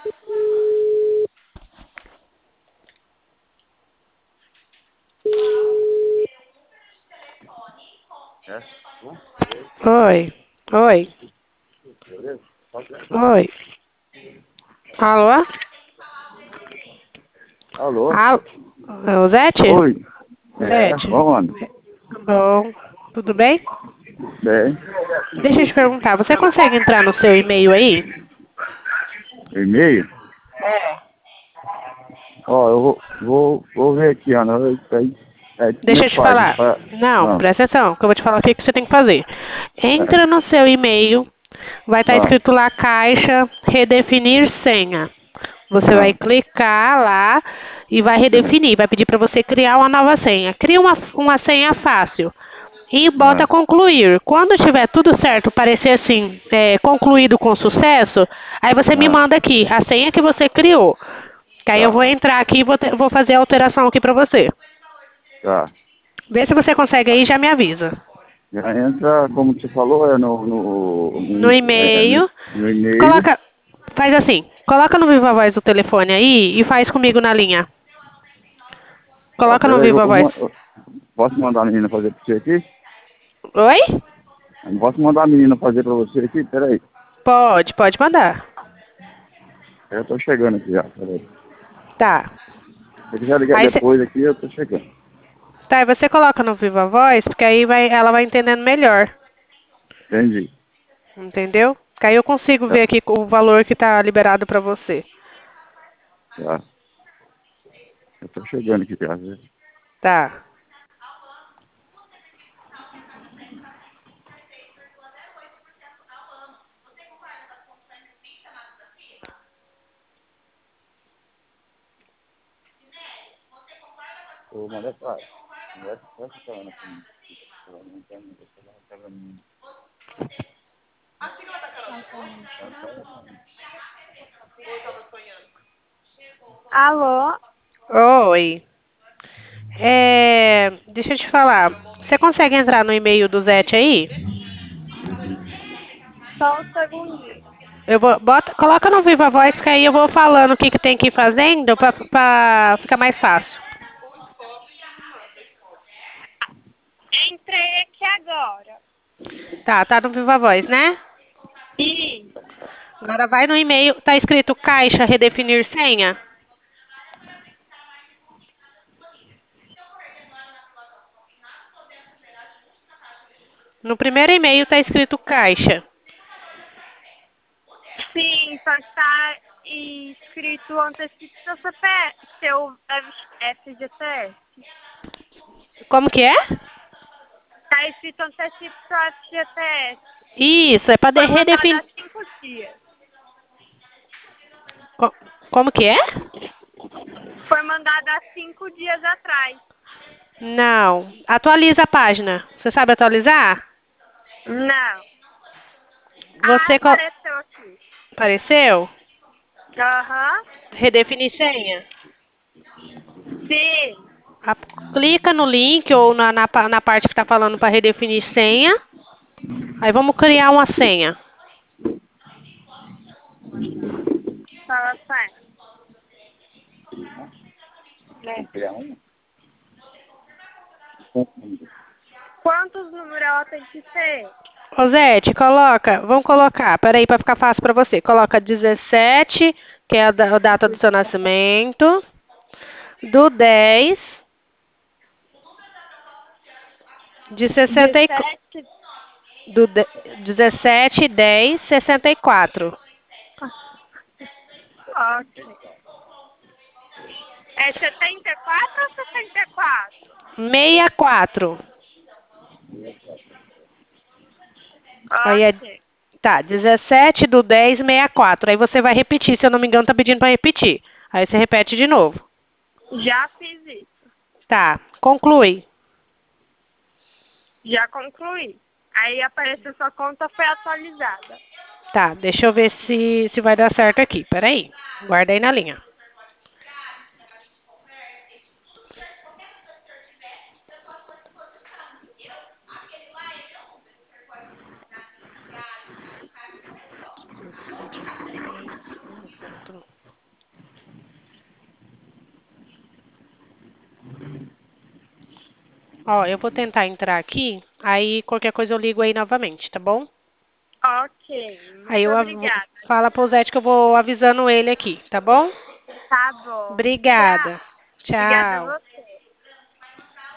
É? Oi. Oi. Oi. Alô? Alô? Alô? É o Zete? Oi. É, Zete. onde? Bom. Tudo bem? Bem. Deixa eu te perguntar, você consegue entrar no seu e-mail aí? E-mail? Ó, eu vou ver aqui, Ana. Como é Deixa eu que te faz? falar. Não, presta atenção, que eu vou te falar o que que você tem que fazer. Entra no seu e-mail, vai estar Ah, escrito lá caixa, redefinir senha. Você vai ah, clicar lá e vai redefinir. Vai pedir para você criar uma nova senha. Cria uma senha fácil. E bota ah, concluir. Quando tiver tudo certo, parecer assim, concluído com sucesso, aí você me ah, manda aqui a senha que você criou. Que aí eu tá, vou entrar aqui e vou fazer a alteração aqui pra você. tá. Vê se você consegue aí e já me avisa. Já entra, como você falou, é No e-mail, no e-mail. coloca, faz assim, coloca no Viva Voz o telefone aí e faz comigo na linha. Ó, Coloca no peraí, Viva Voz. eu posso mandar a menina fazer pra você aqui? Oi? Eu não posso mandar a menina fazer pra você aqui? Peraí. Pode mandar. Eu tô chegando aqui já, peraí. Tá. Se quiser ligar Aí você, depois aqui, eu tô chegando. tá, e você coloca no Viva Voz, porque aí ela vai entendendo melhor. Entendi. Entendeu? Que aí eu consigo ver Tá, aqui o valor que tá liberado pra você. tá. Eu tô chegando aqui já, viu? Tá. Ô, mas é claro. Essa falando comigo. Ela não quer me deixar, ela quer me... Alô? Oi. Deixa eu te falar. Você consegue entrar no e-mail do Zete aí? Só um segundinho. Coloca no Viva Voz que aí eu vou falando o que tem que ir fazendo pra ficar mais fácil. Entrei aqui agora. Tá no Viva Voz, né? E Agora vai no e-mail, tá escrito caixa redefinir senha. No primeiro e-mail tá escrito caixa. sim, só está escrito antecipe seu CPF, seu FGTS. Como que é? Está escrito antecipe seu FGTS. Isso, é pra Foi mandado redefinir. há 5 dias. Como que é? Foi mandado há 5 dias atrás. Não. Atualiza a página. Você sabe atualizar? Não. Ah, Você apareceu aqui. apareceu? Aham. Redefinir senha. Sim. Clica no link ou na parte que está falando para redefinir senha. Aí vamos criar uma senha. Fala certo. Né? Criar um? Quantos números ela tem que ser? Rosete, vamos colocar, peraí, para ficar fácil para você. Coloca 17, que é a data do seu nascimento, do 10, de 64, 17. do 17, 10, 64. Ok. É 74 ou 64? 64. Aí é, Ok. tá, 17 do 10, 64. Aí você vai repetir, se eu não me engano, tá pedindo para repetir. Aí você repete de novo. Já fiz isso. Tá, conclui. Já concluí. Aí apareceu sua conta foi atualizada. Tá, deixa eu ver se vai dar certo aqui. Peraí, guarda aí na linha. Ó, eu vou tentar entrar aqui, aí qualquer coisa eu ligo aí novamente, tá bom? Ok, Aí muito eu obrigada. fala pro Zete que eu vou avisando ele aqui, tá bom? Tá bom. Tchau. Obrigada. Obrigada a Tchau. você.